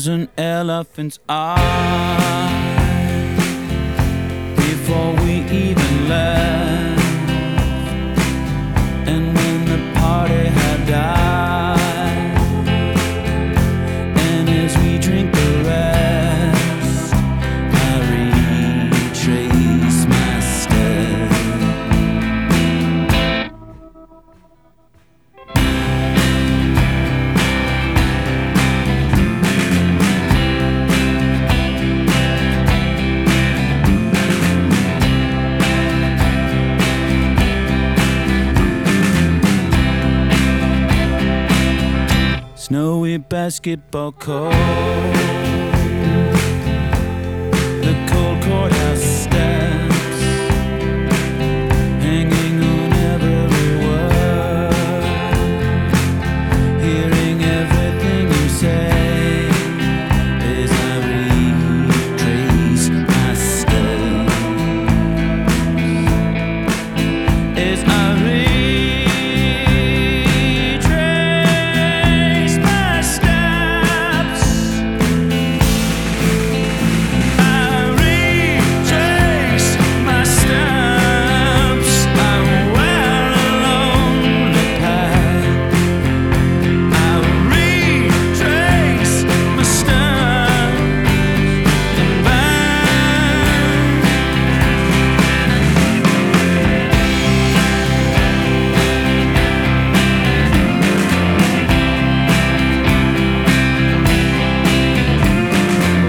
was an elephant's eye before we even left. And when the party had died, and as we drink the rest, I retrace my steps. Snowy basketball court, the cold courthouse steps, hanging on every word, hearing everything you say as I retrace my steps, as I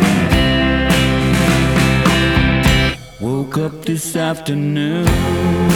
woke up this afternoon